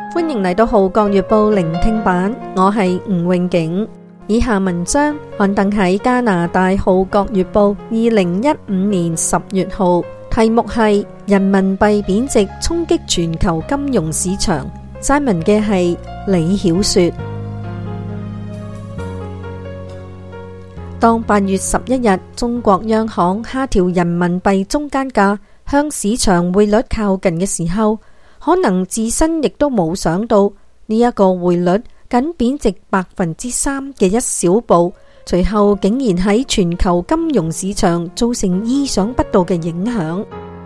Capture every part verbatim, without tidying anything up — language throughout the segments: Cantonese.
歡迎嚟到《號角月報》聆聽版，我係吳永景。以下文章刊登喺加拿大《號角月報》二零一五年十月號，題目係人民幣貶值衝擊全球金融市場。撰文嘅係李曉雪。當八月十一日中國央行下調人民幣中間價，向市場匯率靠近嘅時候，可能自身亦都冇想到呢一個匯率僅貶值百分之三嘅一小步，隨後竟然喺全球金融市場造成意想不到嘅影響。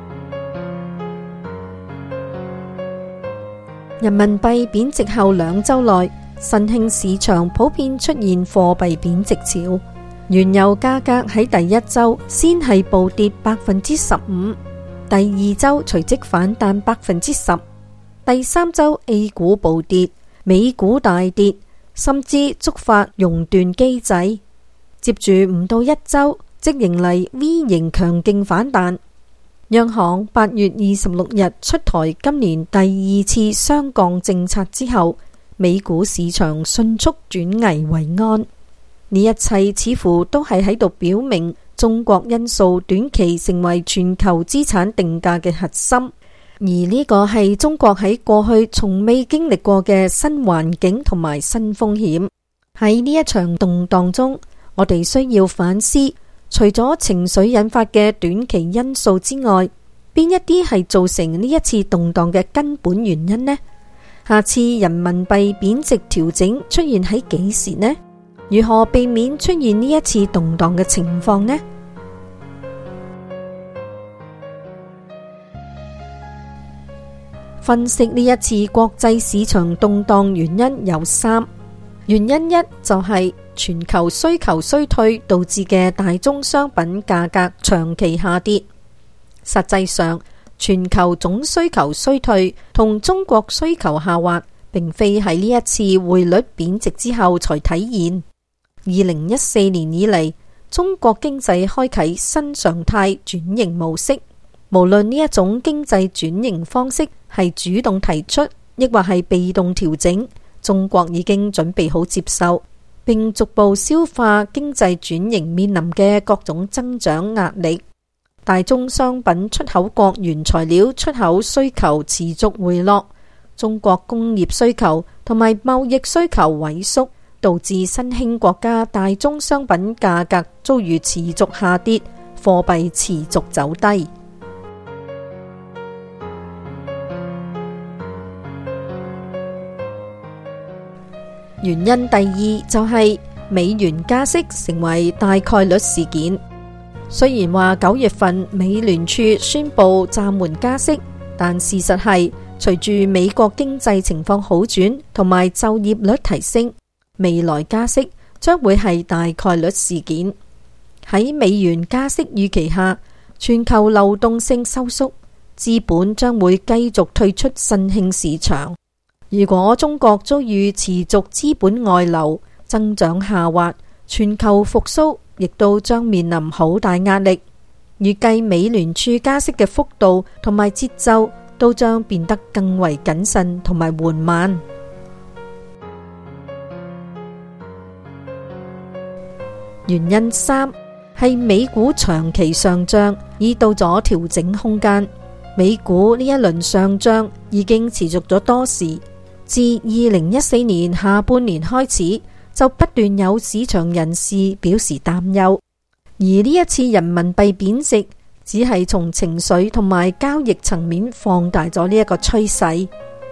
人民幣貶值後兩週內，新興市場普遍出現貨幣貶值潮。原油價格喺第一週先係暴跌百分之十五，第二週隨即反彈百分之十，第三週 A 股暴跌，美股大跌，甚至觸發熔斷機制。接住唔到一週，即迎嚟 V 型強勁反彈。央行八月二十六日出台今年第二次雙降政策之後，美股市場迅速轉危為安。呢一切似乎都係喺度表明中國因素短期成為全球資產定價嘅核心，而呢個係中國喺過去從未經歷過嘅新環境同埋新風險。喺呢一場動盪中，我哋需要反思，除咗情緒引發嘅短期因素之外，邊一啲係造成呢一次動盪嘅根本原因呢？下次人民幣貶值調整出現喺幾時呢？如何避免出現呢一次動盪嘅情況呢？分析呢一次國際市場動盪原因有三。原因一就係全球需求衰退導致嘅大宗商品價格長期下跌。實際上，全球總需求衰退同中國需求下滑，並非喺呢一次匯率貶值之後才體現。二零一四年以嚟，中國經濟開啟新常態轉型模式。無論呢一種經濟轉型方式係主動提出，抑或係被動調整，中國已經準備好接受，並逐步消化經濟轉型面臨嘅各種增長壓力。大宗商品出口國原材料出口需求持續回落，中國工業需求同埋貿易需求萎縮，導致新興國家大宗商品價格遭遇持續下跌，貨幣持續走低。原因第二就係美元加息成為大概率事件。雖然話九月份美聯儲宣布暫緩加息，但事實係隨住美國經濟情況好轉同埋就業率提升，未來加息將會係大概率事件。喺美元加息預期下，全球流動性收縮，資本將會繼續退出新興市場。如果中國遭遇持續資本外流、增長下滑，全球復甦亦都將面臨好大壓力。預計美聯儲加息嘅幅度同埋節奏都將變得更為謹慎同埋緩慢。原因三係美股長期上漲已到咗調整空間。美股呢一輪上漲已經持續咗多時，自二零一四年下半年開始就不斷有市場人士表示擔憂，而呢一次人民幣貶值只係從情緒同埋交易層面放大咗呢一個趨勢。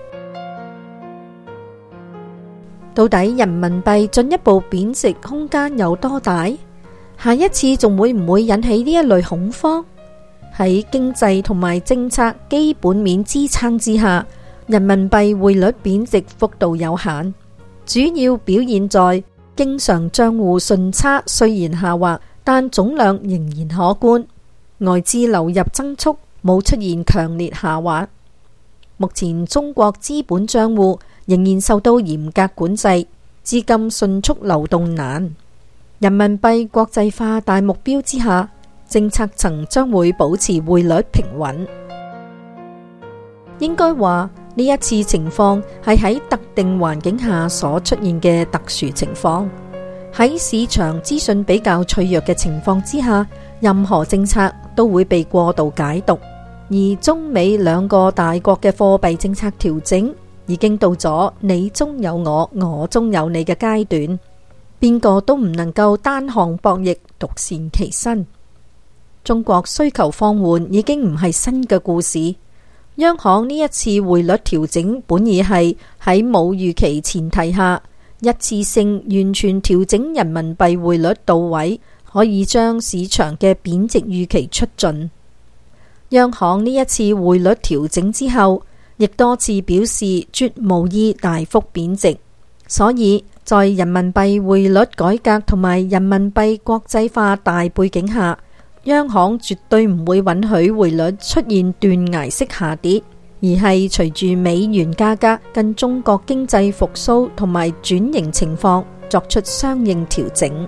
到底人民幣進一步貶值空間有多大？下一次仲會唔會引起呢一類恐慌？喺經濟同埋政策基本面支撐之下，人民幣匯率貶值幅度有限，主要表現在經常賬戶順差雖然下滑，但總量仍然可觀，外資流入增速冇出現強烈下滑。目前中國資本賬戶仍然受到嚴格管制，資金迅速流動難。人民幣國際化大目標之下，政策層將會保持匯率平穩。應該話呢一次情況係喺特定環境下所出現嘅特殊情況。喺市場資訊比較脆弱嘅情況之下，任何政策都會被過度解讀。而中美兩個大國嘅貨幣政策調整已經到咗你中有我，我中有你嘅階段，邊個都唔能夠單項博弈，獨善其身。中國需求放緩已經唔係新嘅故事。央行呢一次匯率調整本意係喺冇預期前提下，一次性完全調整人民幣匯率到位，可以將市場嘅貶值預期出盡。央行呢一次匯率調整之後，亦多次表示絕無意大幅貶值，所以在人民幣匯率改革同埋人民幣國際化大背景下，央行絕對唔會允許匯率出現斷崖式下跌，而係隨住美元價格跟中國經濟復甦同埋轉型情況作出相應調整。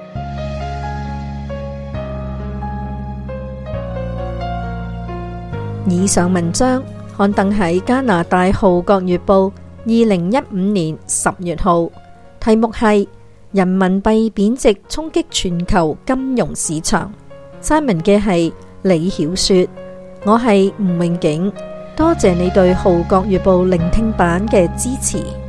以上文章刊登喺加拿大《號角月報》二零一五年十月號，題目係人民幣貶值衝擊全球金融市場。撰文嘅係李曉雪，我係吳永景，多謝你對《號角月報》聆聽版嘅支持。